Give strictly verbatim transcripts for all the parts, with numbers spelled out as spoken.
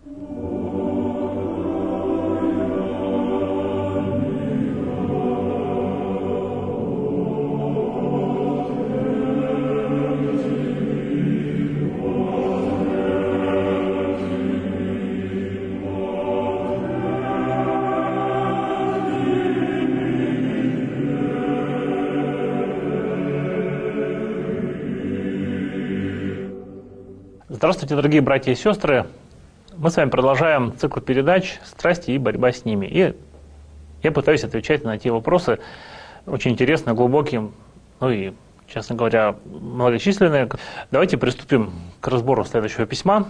Здравствуйте, дорогие братья и сестры. Мы с вами продолжаем цикл передач «Страсти и борьба с ними». И я пытаюсь отвечать на те вопросы очень интересные, глубокие, ну и, честно говоря, многочисленные. Давайте приступим к разбору следующего письма.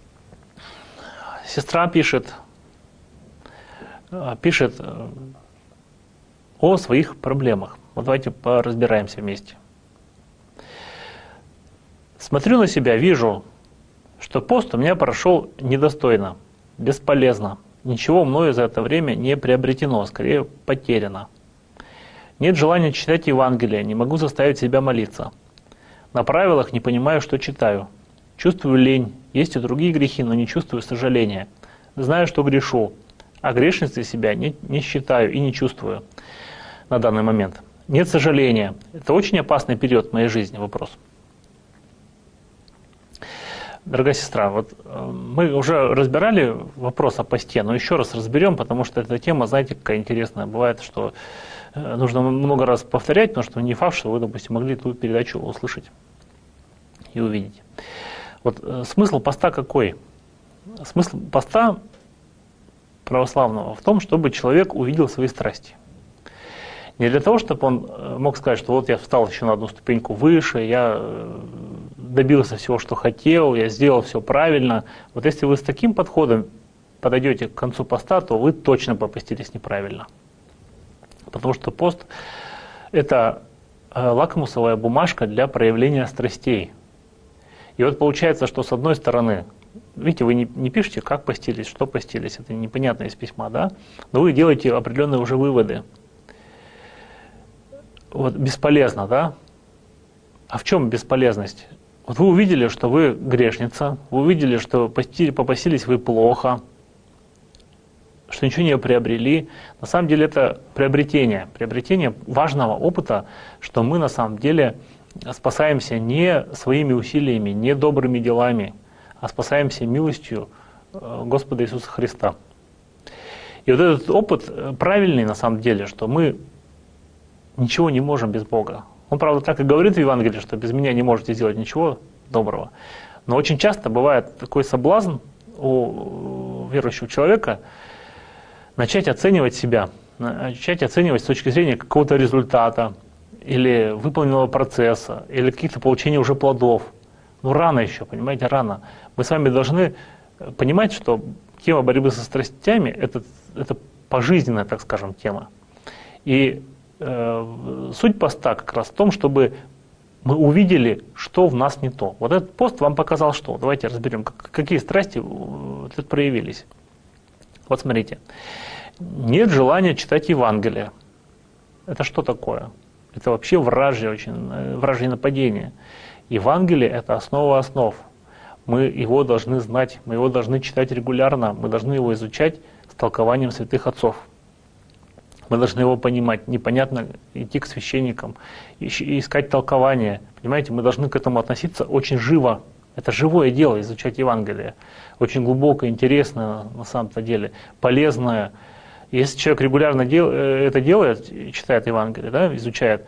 Сестра пишет, пишет о своих проблемах. Вот давайте поразбираемся вместе. Смотрю на себя, вижу, что пост у меня прошел недостойно, бесполезно. Ничего мною за это время не приобретено, скорее потеряно. Нет желания читать Евангелие, не могу заставить себя молиться. На правилах не понимаю, что читаю. Чувствую лень, есть и другие грехи, но не чувствую сожаления. Знаю, что грешу, а грешницей себя не, не считаю и не чувствую на данный момент. Нет сожаления. Это очень опасный период в моей жизни, вопрос. Дорогая сестра, вот мы уже разбирали вопрос о посте, но еще раз разберем, потому что эта тема, знаете, какая интересная. Бывает, что нужно много раз повторять, потому что не факт, что вы, допустим, могли ту передачу услышать и увидеть. Вот смысл поста какой? Смысл поста православного в том, чтобы человек увидел свои страсти. Не для того, чтобы он мог сказать, что вот я встал еще на одну ступеньку выше, я добился всего, что хотел, я сделал все правильно. Вот если вы с таким подходом подойдете к концу поста, то вы точно попостились неправильно. Потому что пост – это лакмусовая бумажка для проявления страстей. И вот получается, что с одной стороны, видите, вы не, не пишете, как постились, что постились, это непонятно из письма, да? Но вы делаете определенные уже выводы. Вот бесполезно, да? А в чем бесполезность? Вот вы увидели, что вы грешница, вы увидели, что попастились вы плохо, что ничего не приобрели. На самом деле это приобретение, приобретение важного опыта, что мы на самом деле спасаемся не своими усилиями, не добрыми делами, а спасаемся милостью Господа Иисуса Христа. И вот этот опыт правильный на самом деле, что мы ничего не можем без Бога. Он, правда, так и говорит в Евангелии, что без меня не можете сделать ничего доброго. Но очень часто бывает такой соблазн у верующего человека начать оценивать себя, начать оценивать с точки зрения какого-то результата, или выполненного процесса, или каких-то получения уже плодов. Ну, рано еще, понимаете, рано. Мы с вами должны понимать, что тема борьбы со страстями это, – это пожизненная, так скажем, тема. И суть поста как раз в том, чтобы мы увидели, что в нас не то. Вот этот пост вам показал что? Давайте разберем, какие страсти тут проявились. Вот смотрите. Нет желания читать Евангелие. Это что такое? Это вообще вражье, очень, вражье нападение. Евангелие – это основа основ. Мы его должны знать, мы его должны читать регулярно, мы должны его изучать с толкованием святых отцов. Мы должны его понимать. Непонятно идти к священникам, искать толкование. Понимаете, мы должны к этому относиться очень живо. Это живое дело, изучать Евангелие. Очень глубокое, интересное на самом-то деле, полезное. Если человек регулярно дел, это делает, читает Евангелие, да, изучает,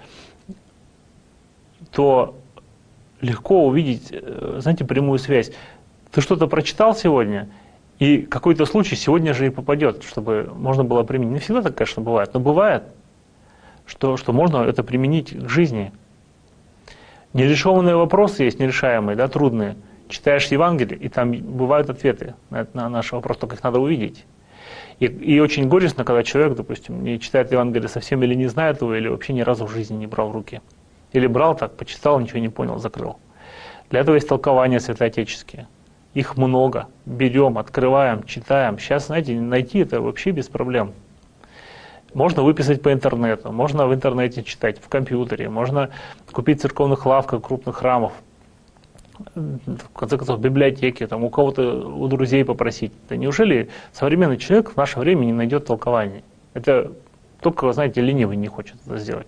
то легко увидеть, знаете, прямую связь. Ты что-то прочитал сегодня, и какой-то случай сегодня же и попадет, чтобы можно было применить. Не всегда так, конечно, бывает, но бывает, что, что можно это применить к жизни. Нерешенные вопросы есть, нерешаемые, да, трудные. Читаешь Евангелие, и там бывают ответы на, на наши вопросы, только их надо увидеть. И, и очень горестно, когда человек, допустим, не читает Евангелие совсем или не знает его, или вообще ни разу в жизни не брал в руки. Или брал так, почитал, ничего не понял, закрыл. Для этого есть толкования святоотеческие. Их много. Берем, открываем, читаем. Сейчас, знаете, найти это вообще без проблем. Можно выписать по интернету, можно в интернете читать, в компьютере, можно купить в церковных лавках, крупных храмов. в конце концов, в библиотеке, там, у кого-то, у друзей попросить. Да неужели современный человек в наше время не найдет толкования? Это только, знаете, ленивый не хочет это сделать.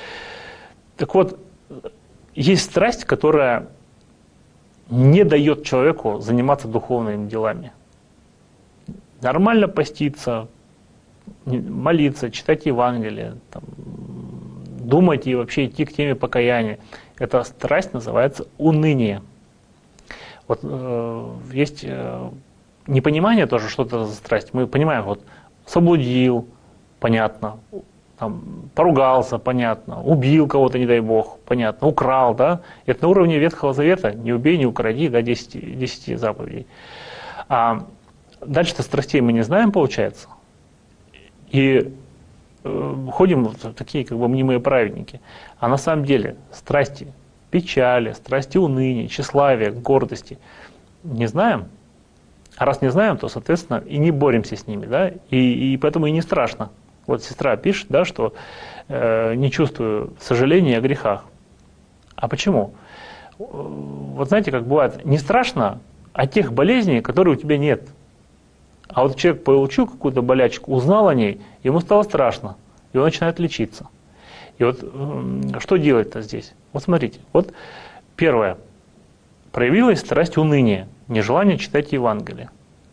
Так вот, есть страсть, которая не дает человеку заниматься духовными делами. Нормально поститься, молиться, читать Евангелие, там, думать и вообще идти к теме покаяния. Эта страсть называется уныние. Вот э, есть э, непонимание тоже, что это за страсть. Мы понимаем, вот соблудил, понятно, там, поругался, понятно, убил кого-то, не дай бог, понятно, украл, да. Это на уровне Ветхого Завета, не убей, не укради, да, десять заповедей. А дальше-то страстей мы не знаем, получается. И э, ходим в такие как бы мнимые праведники. А на самом деле страсти печали, страсти уныния, тщеславия, гордости не знаем. А раз не знаем, то, соответственно, и не боремся с ними, да, и, и поэтому и не страшно. Вот сестра пишет, да, что э, не чувствую сожаления о грехах. А почему? Вот знаете, как бывает, не страшно от тех болезней, которые у тебя нет. А вот человек получил какую-то болячку, узнал о ней, ему стало страшно, и он начинает лечиться. И вот что делать-то здесь? Вот смотрите, вот первое. Проявилась страсть уныния, нежелание читать Евангелие.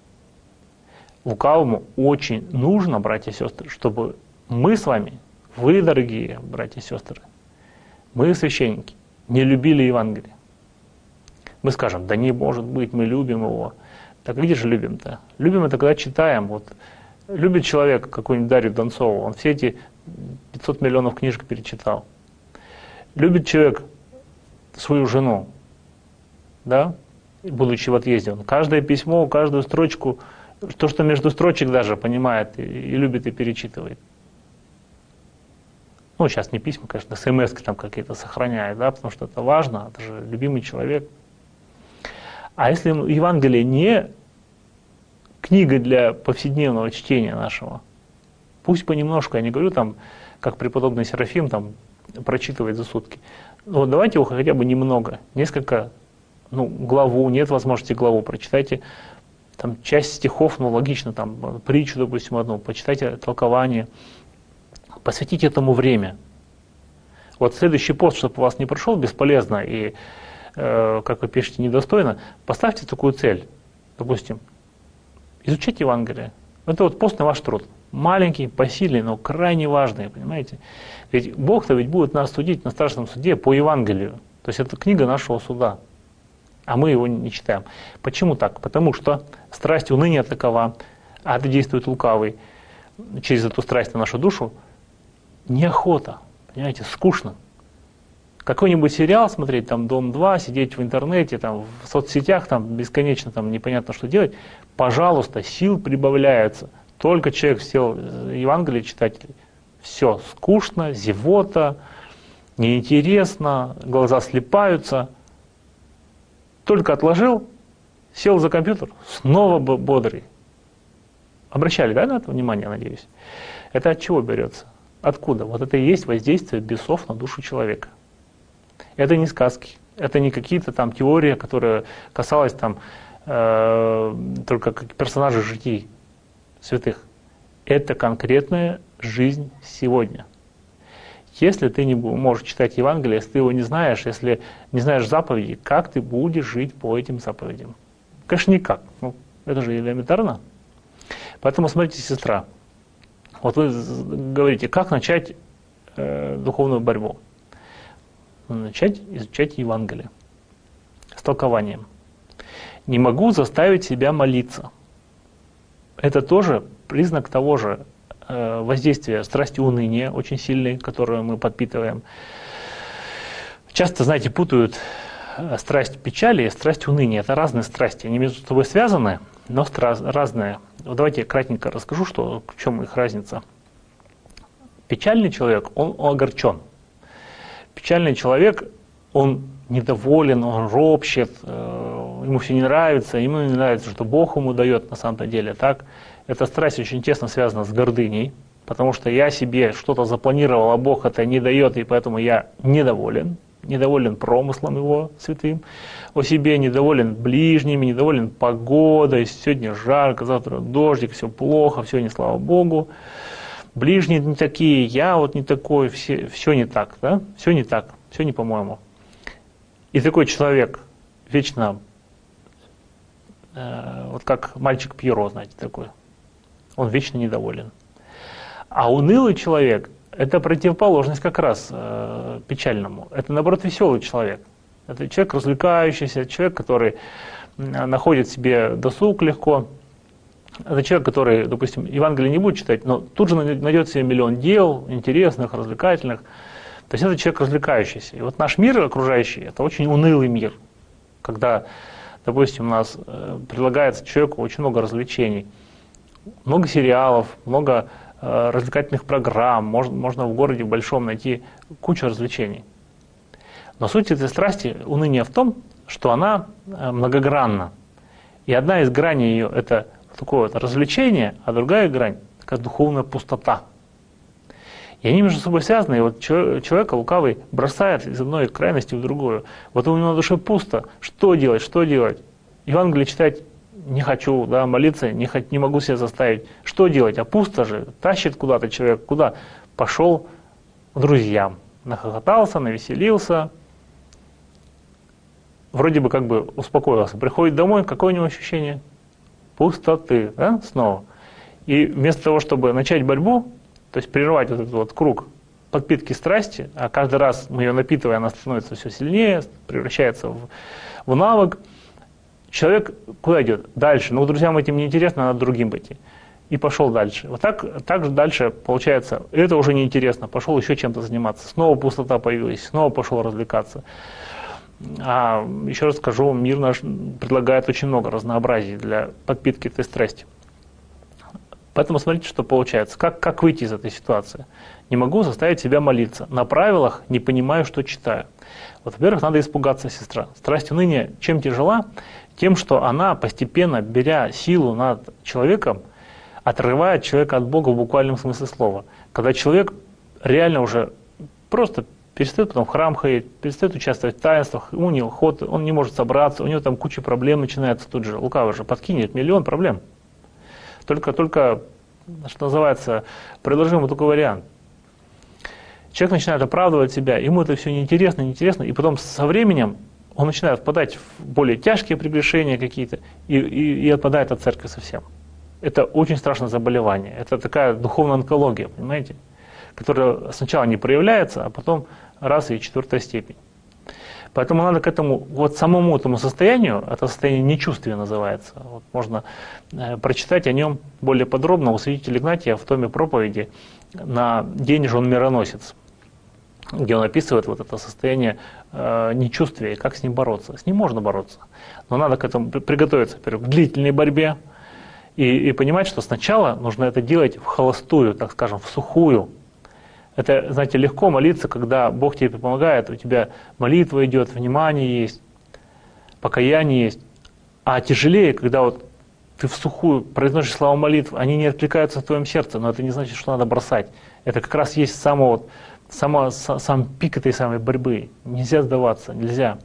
Лукавому очень нужно, братья и сестры, чтобы мы с вами, вы, дорогие братья и сестры, мы, священники, не любили Евангелие. Мы скажем, да не может быть, мы любим его. Так где же любим-то? Любим это, когда читаем. Вот, любит человек какую-нибудь Дарью Донцову, он все эти пятьсот миллионов книжек перечитал. Любит человек свою жену, да, будучи в отъезде, он каждое письмо, каждую строчку, то, что между строчек даже понимает и, и любит и перечитывает. Ну, сейчас не письма, конечно, смс-ки там какие-то сохраняет, да, потому что это важно, это же любимый человек. А если Евангелие не книга для повседневного чтения нашего, пусть понемножку, я не говорю там, как преподобный Серафим там прочитывает за сутки, но вот давайте его хотя бы немного, несколько, ну, главу, нет возможности главу, прочитайте там часть стихов, ну, логично, там, притчу, допустим, одну, почитайте толкование, посвятите этому время. Вот следующий пост, чтобы у вас не прошел бесполезно и, э, как вы пишете, недостойно, поставьте такую цель, допустим, изучать Евангелие. Это вот пост на ваш труд. Маленький, посильный, но крайне важный, понимаете? Ведь Бог-то ведь будет нас судить на страшном суде по Евангелию. То есть это книга нашего суда. А мы его не читаем. Почему так? Потому что страсть уныния такова, а это действует лукавый через эту страсть на нашу душу, неохота, понимаете, скучно. Какой-нибудь сериал смотреть, там Дом два, сидеть в интернете, там, в соцсетях, там бесконечно там, непонятно что делать, пожалуйста, сил прибавляется. Только человек сел Евангелие читать, все, скучно, зевота, неинтересно, глаза слипаются. Только отложил, сел за компьютер, снова бодрый. Обращали, да, на это внимание, надеюсь? Это от чего берется? Откуда? Вот это и есть воздействие бесов на душу человека. Это не сказки, это не какие-то там теории, которые касалась там э, только персонажей житий святых. Это конкретная жизнь сегодня. Если ты не можешь читать Евангелие, если ты его не знаешь, если не знаешь заповедей, как ты будешь жить по этим заповедям? Конечно, никак. Ну, это же элементарно. Поэтому смотрите, сестра. Вот вы говорите, как начать э, духовную борьбу? Начать изучать Евангелие с толкованием. Не могу заставить себя молиться. Это тоже признак того же э, воздействия страсти уныния, очень сильной, которую мы подпитываем. Часто, знаете, путают страсть печали и страсть уныния. Это разные страсти. Они между собой связаны, но стра- разные. Вот давайте я кратенько расскажу, что, в чем их разница. Печальный человек, он, он огорчен. Печальный человек, он недоволен, он ропщет, э, ему все не нравится, ему не нравится, что Бог ему дает на самом-то деле. Так, эта страсть очень тесно связана с гордыней, потому что я себе что-то запланировал, а Бог это не дает, и поэтому я недоволен. недоволен промыслом его святым о себе, недоволен ближними, недоволен погодой, сегодня жарко, завтра дождик, все плохо, все не слава Богу, ближние не такие, я вот не такой, все, все не так, да? Все не так, все не по-моему. И такой человек вечно, э, вот как мальчик Пьеро, знаете, такой, он вечно недоволен. А унылый человек – это противоположность как раз э, печальному. Это, наоборот, веселый человек. Это человек развлекающийся, человек, который находит себе досуг легко. Это человек, который, допустим, Евангелие не будет читать, но тут же найдет себе миллион дел, интересных, развлекательных. То есть это человек развлекающийся. И вот наш мир окружающий – это очень унылый мир, когда, допустим, у нас э, предлагается человеку очень много развлечений, много сериалов, много э, развлекательных программ, можно, можно в городе в большом найти кучу развлечений. Но суть этой страсти, уныния в том, что она э, многогранна. И одна из граней ее – это такое вот развлечение, а другая грань – такая духовная пустота. И они между собой связаны, и вот человека лукавый бросает из одной крайности в другую. Вот у него на душе пусто. Что делать, что делать? Евангелие читать не хочу, да, молиться не, хочу, не могу себя заставить. Что делать? А пусто же, тащит куда-то человек. Куда? Пошел к друзьям. Нахохотался, навеселился. Вроде бы как бы успокоился. Приходит домой, какое у него ощущение? Пустоты, да, снова. И вместо того, чтобы начать борьбу, то есть прервать вот этот вот круг подпитки страсти, а каждый раз мы ее напитываем, она становится все сильнее, превращается в, в навык, человек куда идет? Дальше. Ну, друзьям этим не интересно, надо другим пойти. И пошел дальше. Вот так, так же дальше получается, это уже неинтересно, пошел еще чем-то заниматься, снова пустота появилась, снова пошел развлекаться. А еще раз скажу, мир наш предлагает очень много разнообразий для подпитки этой страсти. Поэтому смотрите, что получается. Как, как выйти из этой ситуации? Не могу заставить себя молиться. На правилах не понимаю, что читаю. Вот, во-первых, надо испугаться, сестра. Страсть уныния чем тяжела? Тем, что она, постепенно беря силу над человеком, отрывает человека от Бога в буквальном смысле слова. Когда человек реально уже просто перестает потом в храм ходить, перестает участвовать в таинствах, ему неохота, он не может собраться, у него там куча проблем начинается тут же. Лукавый же подкинет миллион проблем. Только, только, что называется, предложим ему такой вариант. Человек начинает оправдывать себя, ему это все неинтересно, неинтересно, и потом со временем он начинает впадать в более тяжкие прегрешения какие-то и, и, и отпадает от церкви совсем. Это очень страшное заболевание. Это такая духовная онкология, понимаете, которая сначала не проявляется, а потом раз и четвертая степень. Поэтому надо к этому, вот самому этому состоянию, это состояние нечувствия называется, вот можно э, прочитать о нем более подробно у святителя Игнатия в томе проповеди на «День жен мироносец», где он описывает вот это состояние э, нечувствия, и как с ним бороться. С ним можно бороться, но надо к этому приготовиться, во-первых, к длительной борьбе и, и понимать, что сначала нужно это делать в холостую, так скажем, в сухую. Это, знаете, легко молиться, когда Бог тебе помогает, у тебя молитва идет, внимание есть, покаяние есть. А тяжелее, когда вот ты в сухую произносишь слова молитвы, они не откликаются в твоем сердце, но это не значит, что надо бросать. Это как раз есть само, вот, само, сам пик этой самой борьбы. Нельзя сдаваться, нельзя.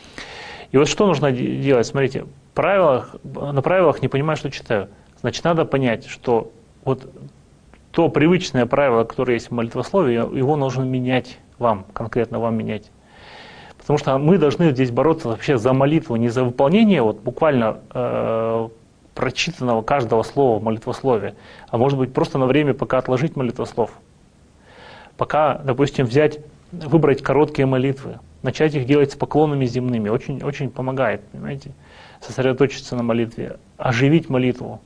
И вот что нужно делать? Смотрите, в правилах, на правилах не понимаю, что читаю. Значит, надо понять, что вот то привычное правило, которое есть в молитвословии, его нужно менять вам, конкретно вам менять. Потому что мы должны здесь бороться вообще за молитву, не за выполнение вот, буквально э, прочитанного каждого слова в молитвословии, а может быть просто на время пока отложить молитвослов. Пока, допустим, взять, выбрать короткие молитвы, начать их делать с поклонами земными, очень, очень помогает, понимаете, сосредоточиться на молитве, оживить молитву.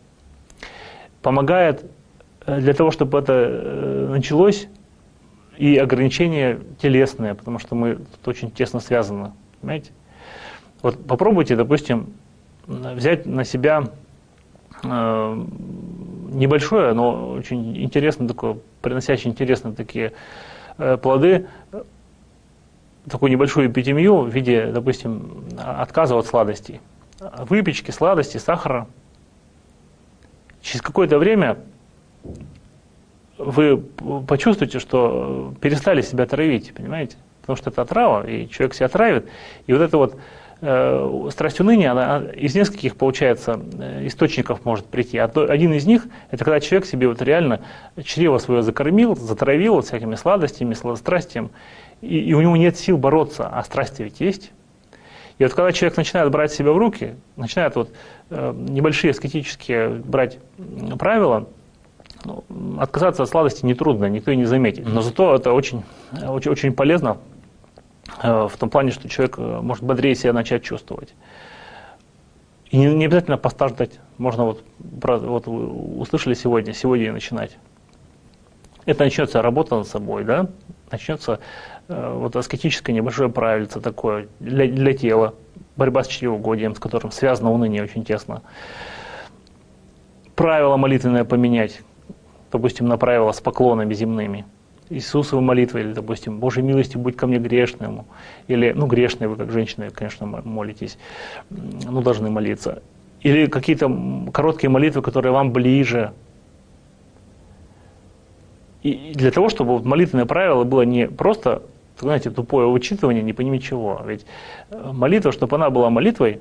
Помогает для того, чтобы это началось, и ограничения телесные, потому что мы тут очень тесно связаны, понимаете? Вот попробуйте, допустим, взять на себя э, небольшое, но очень интересное такое, приносящее интересные такие э, плоды, такую небольшую эпитемию в виде, допустим, отказа от сладостей, выпечки, сладостей, сахара. Через какое-то время вы почувствуете, что перестали себя травить, понимаете? потому что это отрава, и человек себя отравит. И вот это вот э, страсть уныния, она из нескольких, получается, источников может прийти. Один из них, это когда человек себе вот реально чрево свое закормил, затравил вот всякими сладостями, сладострастием, и, и у него нет сил бороться, а страсти ведь есть. И вот когда человек начинает брать себя в руки, начинает вот э, небольшие аскетические брать правила, ну, отказаться от сладости нетрудно, никто и не заметит. Но зато это очень, очень, очень полезно э, в том плане, что человек может бодрее себя начать чувствовать. И не, не обязательно поста ждать. Можно вот, вот вы услышали сегодня, сегодня и начинать. Это начнется работа над собой, да? Начнется э, вот аскетическое небольшое правильце такое для, для тела, борьба с чревоугодием, с которым связано уныние очень тесно. Правила молитвенное поменять, допустим, на правила с поклонами земными. Иисусовой молитвой, или, допустим, Божьей милостью будь ко мне грешному. Или, ну, грешные вы, как женщины, конечно, молитесь, ну, должны молиться. Или какие-то короткие молитвы, которые вам ближе. И для того, чтобы вот молитвенное правило было не просто, знаете, тупое вычитывание, не пойми чего. Ведь молитва, чтобы она была молитвой,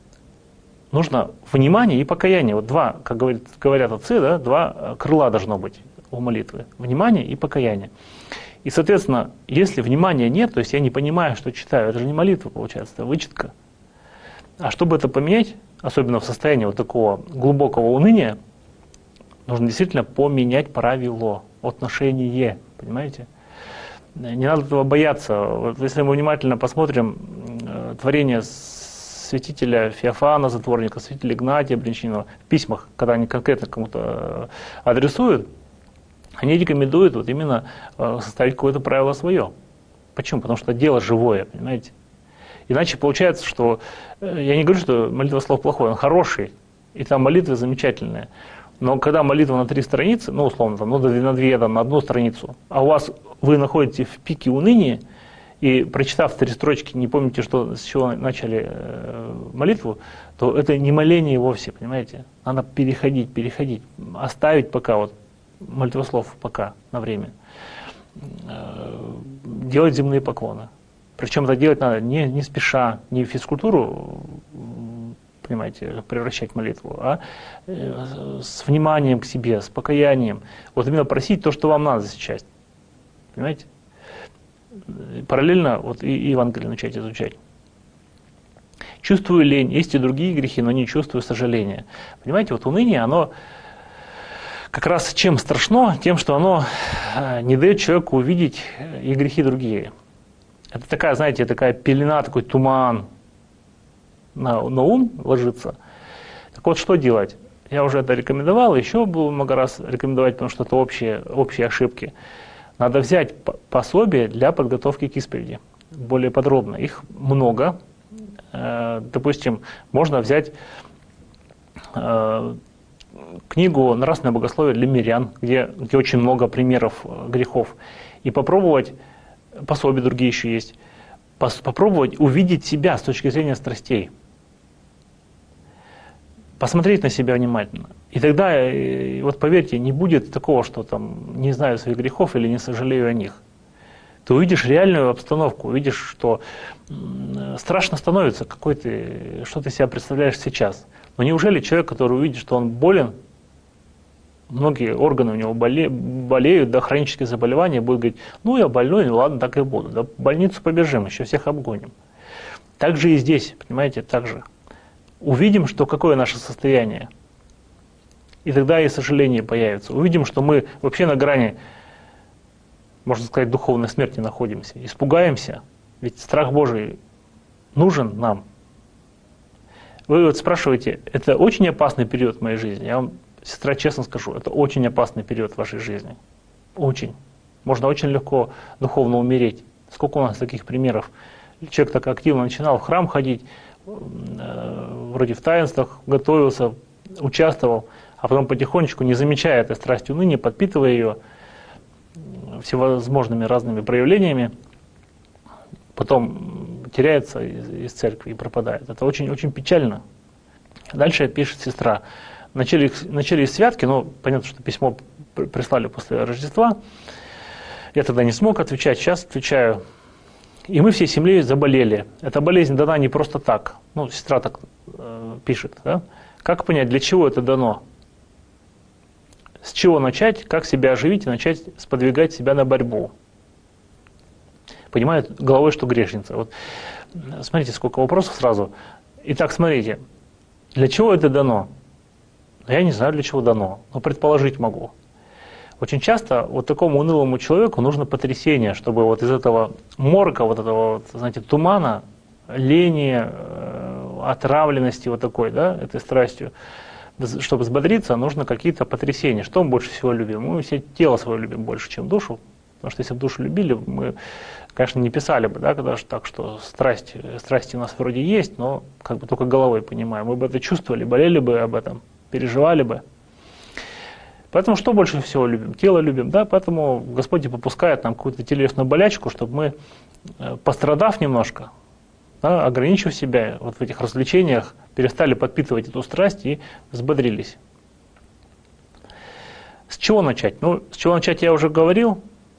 нужно внимание и покаяние. Вот два, как говорят, говорят отцы, да, два крыла должно быть у молитвы. Внимание и покаяние. И, соответственно, если внимания нет, то есть я не понимаю, что читаю, это же не молитва получается, это вычитка. А чтобы это поменять, особенно в состоянии вот такого глубокого уныния, нужно действительно поменять правило, отношение, понимаете? Не надо этого бояться. Вот если мы внимательно посмотрим э, творение святителя Феофана, затворника, святителя Игнатия Брянчанина в письмах, когда они конкретно кому-то адресуют, они рекомендуют вот именно э, составить какое-то правило свое. Почему? Потому что дело живое, понимаете? Иначе получается, что э, я не говорю, что молитва слов плохой, он хороший, и там молитвы замечательные. Но когда молитва на три страницы, ну, условно, там, ну, на две, там, на одну страницу, а у вас вы находитесь в пике уныния, и прочитав три строчки, не помните, что, с чего начали э, молитву, то это не моление вовсе, понимаете? Надо переходить, переходить, оставить пока, вот, молитвослов пока, на время. Э, делать земные поклоны. Причем это делать надо не, не спеша, не в физкультуру, понимаете, превращать в молитву, а э, с вниманием к себе, с покаянием. Вот именно просить то, что вам надо сейчас. Понимаете? Параллельно вот и Евангелие начать изучать. Чувствую лень, есть и другие грехи, но не чувствую сожаления. Понимаете, вот уныние, оно как раз чем страшно, тем, что оно не дает человеку увидеть и грехи другие. Это такая, знаете, такая пелена, такой туман на, на ум ложится. Так вот, что делать? Я уже это рекомендовал, еще буду много раз рекомендовать, потому что это общие, общие ошибки. Надо взять пособие для подготовки к исповеди, более подробно. Их много. Допустим, можно взять книгу «Нравственное богословие для мирян», где, где очень много примеров грехов, и попробовать, пособия другие еще есть, попробовать увидеть себя с точки зрения страстей. Посмотреть на себя внимательно. И тогда, вот поверьте, не будет такого, что там не знаю своих грехов или не сожалею о них. Ты увидишь реальную обстановку, увидишь, что страшно становится, какой ты, что ты себя представляешь сейчас. Но неужели человек, который увидит, что он болен, многие органы у него боле, болеют, да, хронические заболевания, будет говорить, ну я больной, ну ладно, так и буду. Да, в больницу побежим, еще всех обгоним. Так же и здесь, понимаете, так же. Увидим, что какое наше состояние. И тогда и сожаление появится. Увидим, что мы вообще на грани, можно сказать, духовной смерти находимся. Испугаемся, ведь страх Божий нужен нам. Вы вот спрашиваете, это очень опасный период в моей жизни. Я вам, сестра, честно скажу, это очень опасный период в вашей жизни. Очень. Можно очень легко духовно умереть. Сколько у нас таких примеров. Человек так активно начинал в храм ходить, вроде в таинствах готовился, участвовал, а потом потихонечку, не замечая этой страсти уныния, подпитывая ее всевозможными разными проявлениями, потом теряется из, из церкви и пропадает. Это очень-очень печально. Дальше пишет сестра. Начались, начались святки, но понятно, что письмо прислали после Рождества. Я тогда не смог отвечать, сейчас отвечаю. И мы всей семьей заболели. Эта болезнь дана не просто так. Ну, сестра так э, пишет. Да? Как понять, для чего это дано? С чего начать, как себя оживить и начать сподвигать себя на борьбу? Понимает головой, что грешница. Вот, смотрите, сколько вопросов сразу. Итак, смотрите, для чего это дано? Я не знаю, для чего дано, но предположить могу. Очень часто вот такому унылому человеку нужно потрясение, чтобы вот из этого морка, вот этого, вот, знаете, тумана, лени, э, отравленности вот такой, да, этой страстью, чтобы взбодриться, нужно какие-то потрясения. Что мы больше всего любим? Мы все тело свое любим больше, чем душу. Потому что если бы душу любили, мы, конечно, не писали бы, да, когда же так, что страсть, страсти у нас вроде есть, но как бы только головой понимаем. Мы бы это чувствовали, болели бы об этом, переживали бы. Поэтому что больше всего любим? Тело любим, да, поэтому Господь и попускает нам какую-то телесную болячку, чтобы мы, пострадав немножко, да, ограничив себя вот в этих развлечениях, перестали подпитывать эту страсть и взбодрились. С чего начать? Ну, с чего начать я уже говорил.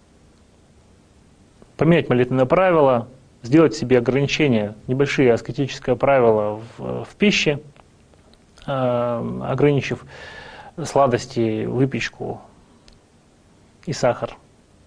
Поменять молитвенное правило, сделать себе ограничения, небольшие аскетические правила в, в пище, э, ограничив сладости, выпечку и сахар.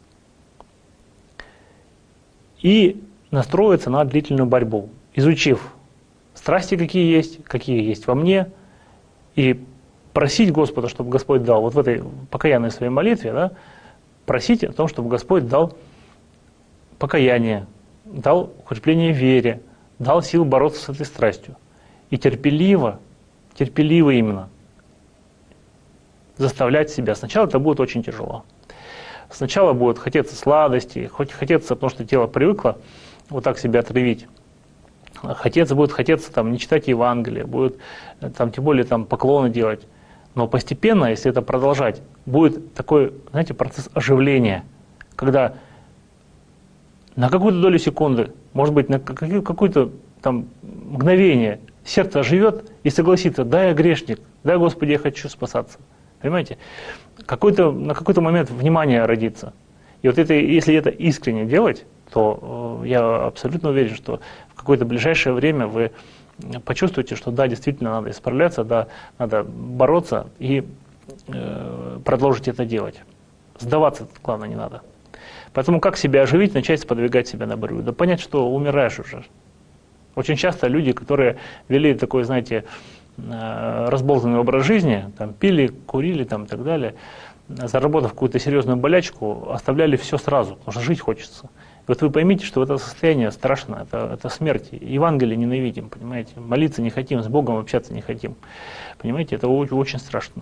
И настроиться на длительную борьбу, изучив страсти, какие есть, какие есть во мне, и просить Господа, чтобы Господь дал, вот в этой покаянной своей молитве, да, просить о том, чтобы Господь дал покаяние, дал укрепление в вере, дал сил бороться с этой страстью. И терпеливо, терпеливо именно заставлять себя. Сначала это будет очень тяжело. Сначала будет хотеться сладости, хоть хотеться, потому что тело привыкло вот так себя отравить. Хотеться будет хотеться там, не читать Евангелие, будет там, тем более там, поклоны делать. Но постепенно, если это продолжать, будет такой, знаете, процесс оживления, когда на какую-то долю секунды, может быть, на какое-то там мгновение сердце оживет и согласится: да, я грешник, да, Господи, я хочу спасаться. Понимаете? Какой-то, на какой-то момент внимание родится. И вот это, если это искренне делать, то э, я абсолютно уверен, что в какое-то ближайшее время вы почувствуете, что да, действительно надо исправляться, да, надо бороться и э, продолжить это делать. Сдаваться, главное, не надо. Поэтому как себя оживить, начать сподвигать себя на борьбу? Да понять, что умираешь уже. Очень часто люди, которые вели такой, знаете, разболтанный образ жизни, там, пили, курили там, и так далее, заработав какую-то серьезную болячку, оставляли все сразу, потому что жить хочется. И вот вы поймите, что это состояние страшно, это, это смерть. Евангелие ненавидим, понимаете, молиться не хотим, с Богом общаться не хотим. Понимаете, это очень, очень страшно.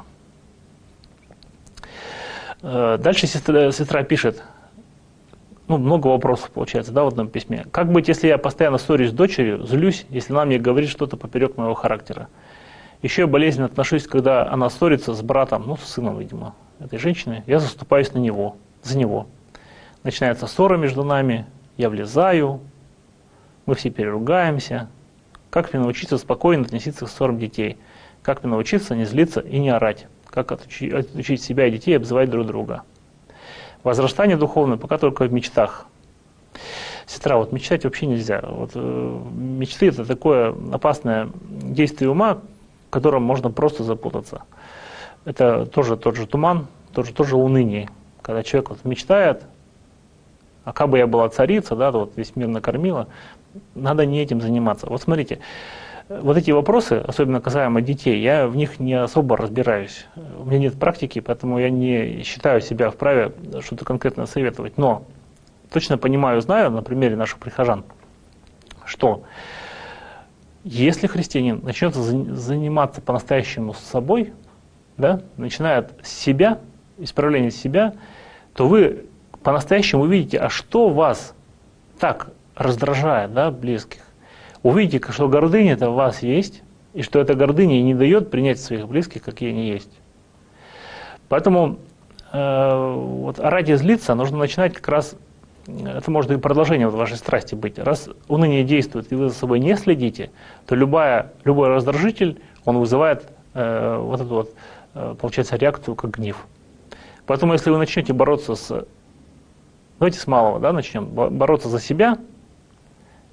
Дальше сестра, сестра пишет, ну, много вопросов получается, да, в одном письме. Как быть, если я постоянно ссорюсь с дочерью, злюсь, если она мне говорит что-то поперек моего характера? Еще я болезненно отношусь, когда она ссорится с братом, ну, с сыном, видимо, этой женщины. Я заступаюсь на него, за него. Начинается ссора между нами, я влезаю, мы все переругаемся. Как мне научиться спокойно относиться к ссорам детей? Как мне научиться не злиться и не орать? Как отучить, отучить себя и детей обзывать друг друга? Возрастание духовное пока только в мечтах. Сестра, вот мечтать вообще нельзя. Вот, э, мечты — это такое опасное действие ума, в котором можно просто запутаться. Это тоже тот же туман, тоже, тоже уныние. Когда человек вот мечтает, а как бы я была царица, да, вот весь мир накормила, надо не этим заниматься. Вот смотрите, вот эти вопросы, особенно касаемо детей, я в них не особо разбираюсь. У меня нет практики, поэтому я не считаю себя вправе что-то конкретно советовать. Но точно понимаю, знаю на примере наших прихожан, что если христианин начнет заниматься по-настоящему с собой, да, начинает с себя, исправление себя, то вы по-настоящему увидите, а что вас так раздражает, да, близких. Увидите, что гордыня-то в вас есть, и что эта гордыня не дает принять своих близких, какие они есть. Поэтому э, вот, орать и злиться нужно начинать как раз, это может и продолжение вот вашей страсти быть. Раз уныние действует, и вы за собой не следите, то любая, любой раздражитель, он вызывает э, вот эту вот, э, получается, реакцию, как гнев. Поэтому если вы начнете бороться с, давайте с малого, да, начнем, бороться за себя,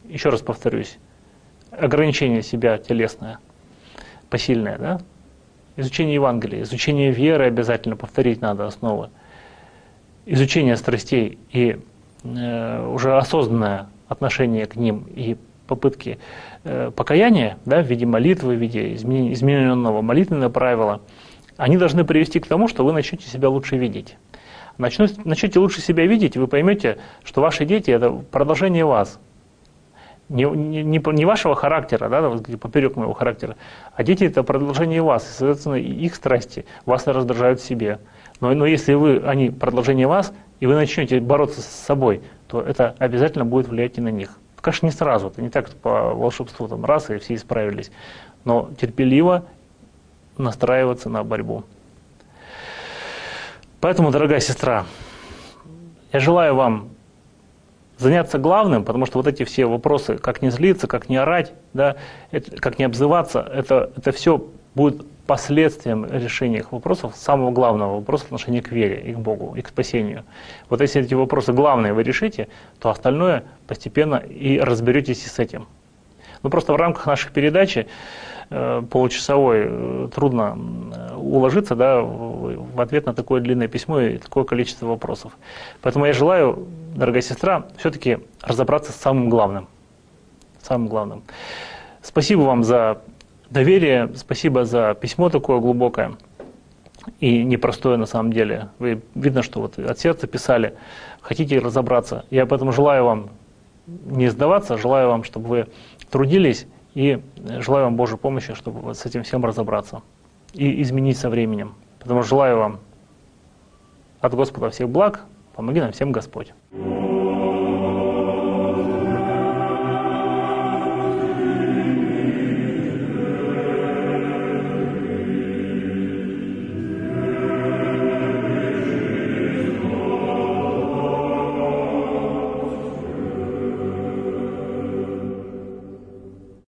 еще раз повторюсь, ограничение себя телесное, посильное, да? Изучение Евангелия, изучение веры обязательно повторить надо основы, изучение страстей и э, уже осознанное отношение к ним и попытки э, покаяния, да, в виде молитвы, в виде изменения, измененного молитвенного правила, они должны привести к тому, что вы начнете себя лучше видеть. Начнете, начнете лучше себя видеть, вы поймете, что ваши дети – это продолжение вас. Не, не, не вашего характера, да, поперек моего характера, а дети – это продолжение вас, и, соответственно, их страсти вас раздражают в себе. Но, но если вы, они продолжение вас, и вы начнете бороться с собой, то это обязательно будет влиять и на них. Конечно, не сразу, это не так, что по волшебству там раз, и все исправились, но терпеливо настраиваться на борьбу. Поэтому, дорогая сестра, я желаю вам заняться главным, потому что вот эти все вопросы, как не злиться, как не орать, да, это, как не обзываться, это, это все будет последствием решения их вопросов, самого главного вопроса в отношении к вере и к Богу, и к спасению. Вот если эти вопросы главные вы решите, то остальное постепенно и разберетесь и с этим. Ну просто в рамках нашей передачи э, получасовой э, трудно уложиться, да, в, в ответ на такое длинное письмо и такое количество вопросов. Поэтому я желаю, дорогая сестра, все-таки разобраться с самым главным. Самым главным. Спасибо вам за доверие, спасибо за письмо такое глубокое и непростое на самом деле. Вы, видно, что вот от сердца писали, хотите разобраться. Я поэтому желаю вам не сдаваться, желаю вам, чтобы вы трудились, и желаю вам Божьей помощи, чтобы вот с этим всем разобраться и изменить со временем. Потому что желаю вам от Господа всех благ, помоги нам всем Господь.